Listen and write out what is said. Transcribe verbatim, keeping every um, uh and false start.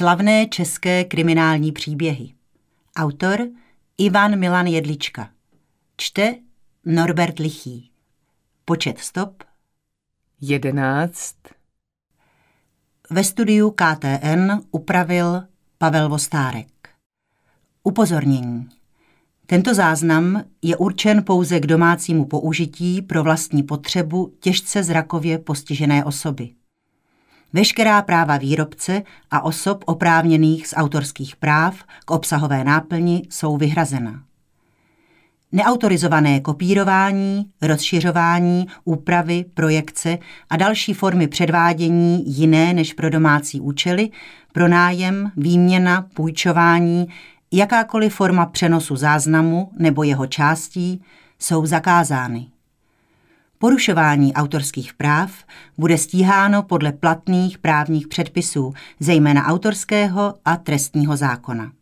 Slavné české kriminální příběhy. Autor Ivan Milan Jedlička. Čte Norbert Lichý. Počet stop jedenáct. Ve studiu K T N upravil Pavel Vostárek. Upozornění. Tento záznam je určen pouze k domácímu použití pro vlastní potřebu těžce zrakově postižené osoby. Veškerá práva výrobce a osob oprávněných z autorských práv k obsahové náplni jsou vyhrazena. Neautorizované kopírování, rozšiřování, úpravy, projekce a další formy předvádění jiné než pro domácí účely, pronájem, výměna, půjčování, jakákoliv forma přenosu záznamu nebo jeho částí jsou zakázány. Porušování autorských práv bude stíháno podle platných právních předpisů, zejména autorského a trestního zákona.